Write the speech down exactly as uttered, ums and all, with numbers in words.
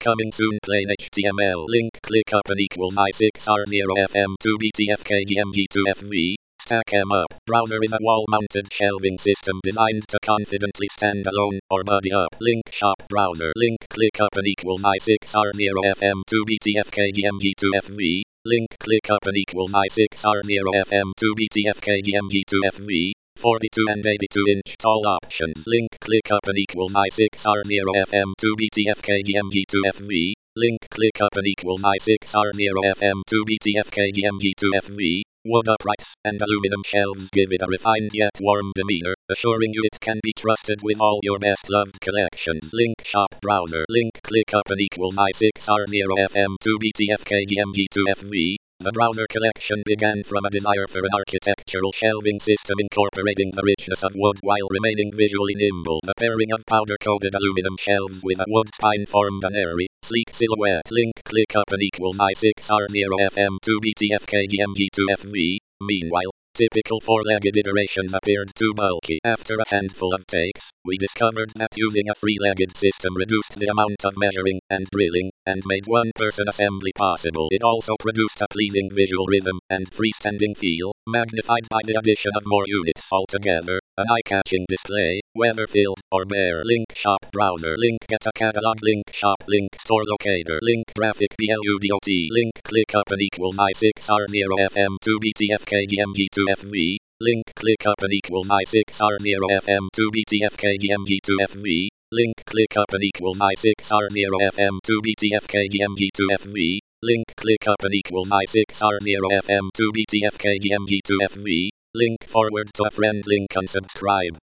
coming soon plain H T M L link click up and equals I six R zero F M two B T F K G M G two F V. Stack 'em up. Browser is a wall-mounted shelving system designed to confidently stand alone or buddy up. Link shop browser link click up and equals I six R zero F M two B T F K G M G two F V. Link click up and equals I six R zero F M two B T F K G M G two F V. forty-two and eighty-two inch tall options. Link click up and equals I six R zero F M two B T F K G M G two F V. Link click up and equals I six R zero F M two B T F K G M G two F V. Wood uprights and aluminum shelves give it a refined yet warm demeanor, assuring you it can be trusted with all your best loved collections. Link shop browser link click up and equals I six R zero F M two B T F K G M G two F V. The browser collection began from a desire for an architectural shelving system incorporating the richness of wood while remaining visually nimble. The pairing of powder-coated aluminum shelves with a wood spine formed an airy, sleek silhouette. Link click up and equals I six R zero F M two B T F K G M G two F V. Meanwhile, typical four-legged iterations appeared too bulky. After a handful of takes, we discovered that using a three-legged system reduced the amount of measuring and drilling, and made one-person assembly possible. It also produced a pleasing visual rhythm and freestanding feel, magnified by the addition of more units altogether. An eye-catching display, whether filled or bare. Link shop browser link get a catalog link shop link store locator link graphic BLUDOT link click up and equals I six R zero F M two B T F K G M G two F V. Link click up and equals I six R zero F M two B T F K G M G two F V. Link click up and equals I six R zero F M two B T F K G M G two F V. Link click up and equals I six R zero F M two B T F K G M G two F V. Link forward to a friend link unsubscribe.